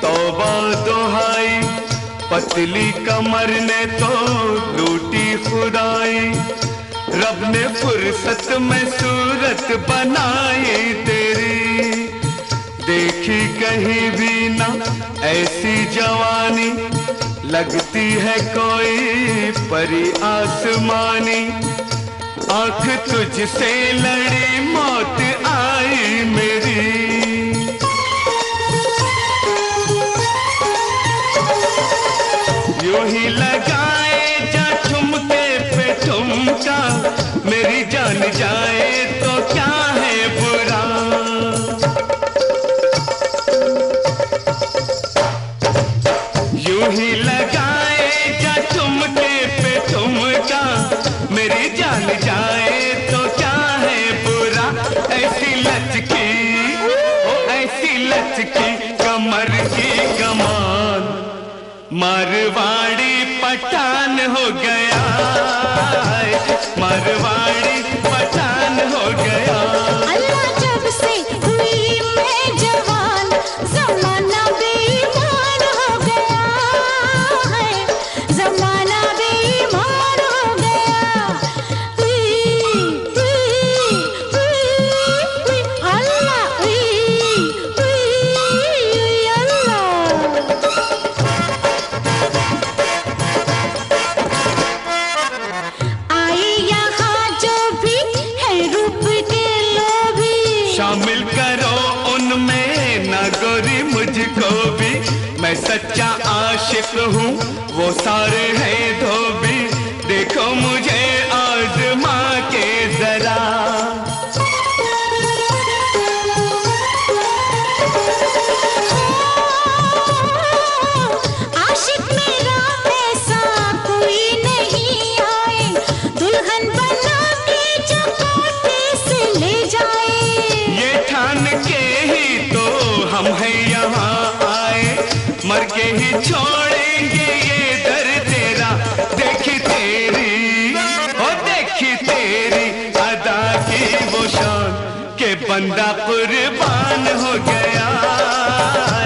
तौबा दुहाई, पतली कमर ने तो लूटी खुदाई। रब ने फुर्सत में सूरत बनाई तेरी, देखी कहीं भी ना ऐसी जवानी, लगती है कोई परी आसमानी। आंख तुझसे लड़ी मौत आई मेरी, यूं ही लगाए जा ठुमके पे ठुमका, मेरी जान जाए तो क्या है बुरा। यूं ही लगाए जा ठुमके पे ठुमका, मेरी जान जाए तो क्या है बुरा। ऐसी लचकी ओ ऐसी लचकी कमर की कमान, मारवाड़ी पठान हो गया, मारवाड़ी पठान हो गया। अल्लाह जब से हुई मैं जवान, ज़माना बेईमान हो गया है, ज़माना बेईमान हो गया। अल्लाह शामिल करो उनमें ना गोरी मुझको भी, मैं सच्चा आशिक हूँ वो सारे हैं धोबी। देखो मुझे आज़मा के जरा, आशिक मेरा ऐसा कोई नहीं आए, दुल्हन बना के जो कोटे से ले जाए। ये ठान के ही तो हम हैं यहाँ आए, मर के ही छोड़ेंगे ये दर तेरा। देखी तेरी ओ देखी तेरी अदा की वो शान, के बंदा कुर्बान हो गया।